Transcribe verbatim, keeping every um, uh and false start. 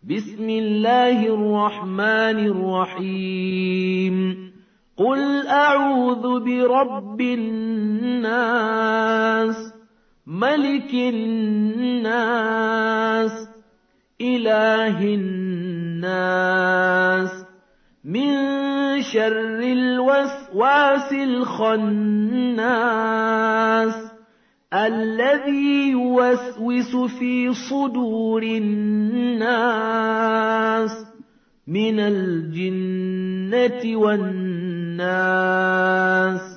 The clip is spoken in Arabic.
بسم الله الرحمن الرحيم قل أعوذ برب الناس ملك الناس إله الناس من شر الوسواس الخناس الذي يوسوس في صدور الناس من الجنة والناس